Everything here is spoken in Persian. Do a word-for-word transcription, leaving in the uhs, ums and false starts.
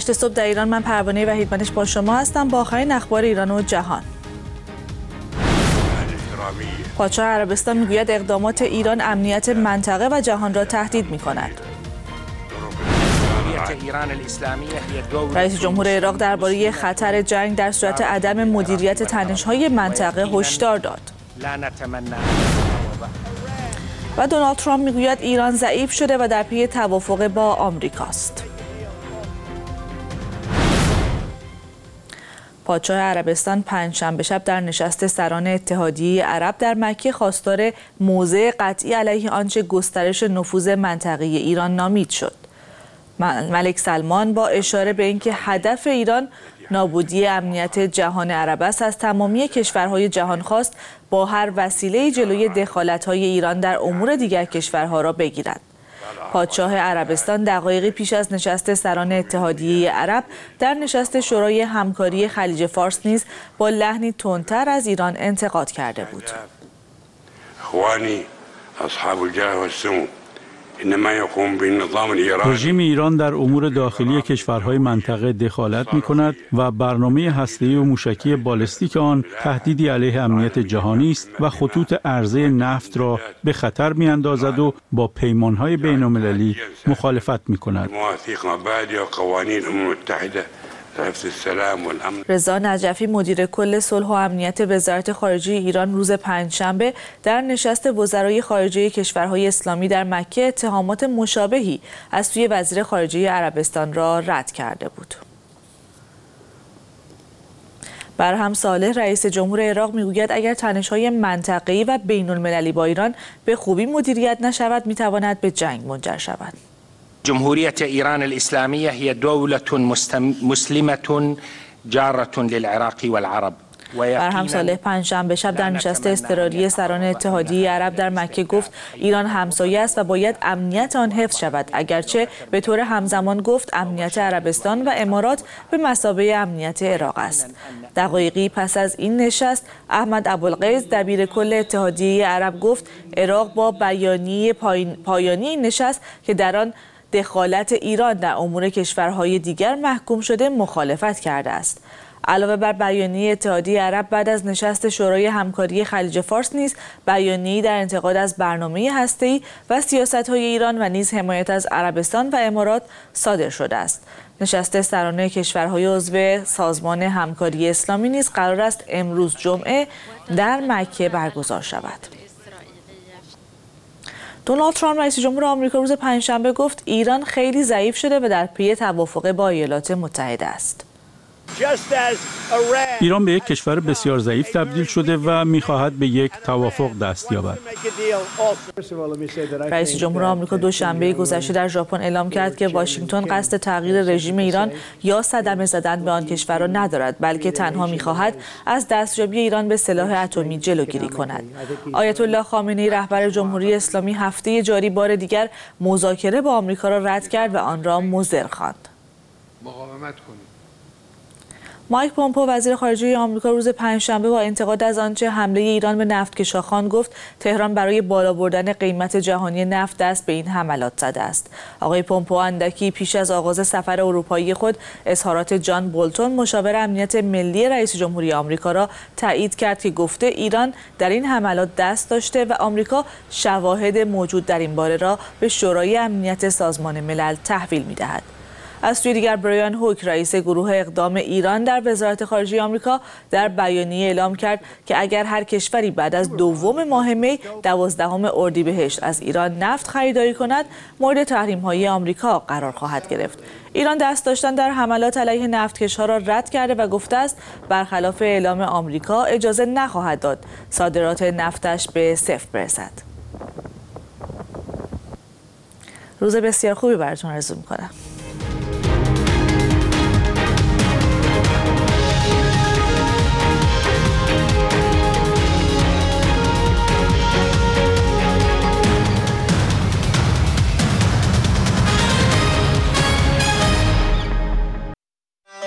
هشت صبح در ایران. من پروانه وحیدمنش با شما هستم با آخرین اخبار ایران و جهان. پادشاه عربستان میگوید اقدامات ایران امنیت منطقه و جهان را تهدید می‌کند. رئیس جمهور عراق درباره خطر جنگ در صورت عدم مدیریت تنش‌های منطقه هشدار داد. و دونالد ترامپ میگوید ایران ضعیف شده و در پی توافق با آمریکاست. پادشاه عربستان پنجشنبه شب در نشست سران اتحادیه عرب در مکه خواستار موضع قطعی علیه آنچه گسترش نفوذ منطقه‌ای ایران نامید شد. ملک سلمان با اشاره به اینکه هدف ایران نابودی امنیت جهان عرب است از تمامی کشورهای جهان خواست با هر وسیله جلوی دخالت‌های ایران در امور دیگر کشورها را بگیرد. پادشاه عربستان دقایقی پیش از نشست سران اتحادیه عرب در نشست شورای همکاری خلیج فارس نیز با لحنی تندتر از ایران انتقاد کرده بود. اخوانی اصحاب الجاه والسمو رژیم ایران در امور داخلی کشورهای منطقه دخالت می کند و برنامه هسته‌ای و موشکی بالستیک آن تهدیدی علیه امنیت جهانی است و خطوط عرضه نفت را به خطر می اندازد و با پیمانهای بین المللی مخالفت می کند. رضا نجفی مدیر کل صلح و امنیت وزارت خارجه ایران روز پنجشنبه در نشست وزرای خارجه کشورهای اسلامی در مکه اتهامات مشابهی از سوی وزیر خارجه عربستان را رد کرده بود. برهم صالح رئیس جمهور عراق میگوید اگر تنش‌های منطقه‌ای و بین‌المللی با ایران به خوبی مدیریت نشود میتواند به جنگ منجر شود. جمهوریت ایران الاسلامیه هي دوله مسلمه جاره للعراق والعرب. برهم صالح پنجشنبه شب در نشست اضطراری سران اتحادیه عرب در مکه گفت ایران همسایه است و باید امنیت آن حفظ شود، اگرچه به طور همزمان گفت امنیت عربستان و امارات به مثابه امنیت عراق است. دقایقی پس از این نشست احمد ابوالغیث دبیر کل اتحادیه عرب گفت عراق با بیانیه پایانی این نشست که در آن دخالت ایران در امور کشورهای دیگر محکوم شده مخالفت کرده است. علاوه بر بیانیه اتحادیه عرب بعد از نشست شورای همکاری خلیج فارس نیز بیانیه‌ای در انتقاد از برنامه هسته‌ای و سیاست‌های ایران و نیز حمایت از عربستان و امارات صادر شده است. نشست سران کشورهای عضو سازمان همکاری اسلامی نیز قرار است امروز جمعه در مکه برگزار شود. دونالد ترامپ رئیس جمهور آمریکا روز پنجشنبه گفت ایران خیلی ضعیف شده و در پی توافق با ایالات متحده است. ایران به یک کشور بسیار ضعیف تبدیل شده و می‌خواهد به یک توافق دست یابد. رئیس جمهور آمریکا دوشنبه گذشته در ژاپن اعلام کرد که واشنگتن قصد تغییر رژیم ایران یا صدمه زدن به آن کشور را ندارد، بلکه تنها می‌خواهد از دستیابی ایران به سلاح اتمی جلوگیری کند. آیت الله خامنه‌ای رهبر جمهوری اسلامی هفته جاری بار دیگر مذاکره با آمریکا را رد کرد و آن را مضر خواند. مقاومت کنید. مایک پومپئو وزیر خارجه آمریکا روز پنجشنبه با انتقاد از آنچه حمله ایران به نفتکشاخان گفت تهران برای بالا بردن قیمت جهانی نفت دست به این حملات زده است. آقای پومپئو اندکی پیش از آغاز سفر اروپایی خود اظهارات جان بولتون مشاور امنیت ملی رئیس جمهوری آمریکا را تایید کرد که گفته ایران در این حملات دست داشته و آمریکا شواهد موجود در این باره را به شورای امنیت سازمان ملل تحویل می‌دهد. از سوی دیگر برایان هوک رئیس گروه اقدام ایران در وزارت خارجه آمریکا در بیانیه اعلام کرد که اگر هر کشوری بعد از دوم ماه می دوازدهم اردیبهشت از ایران نفت خریداری کند مورد تحریم‌های آمریکا قرار خواهد گرفت. ایران دست داشتن در حملات علیه نفتکش‌ها را رد کرده و گفته است برخلاف اعلام آمریکا اجازه نخواهد داد صادرات نفتش به صفر برسد. روز بسیار خوبی براتون آرزو می‌کنم.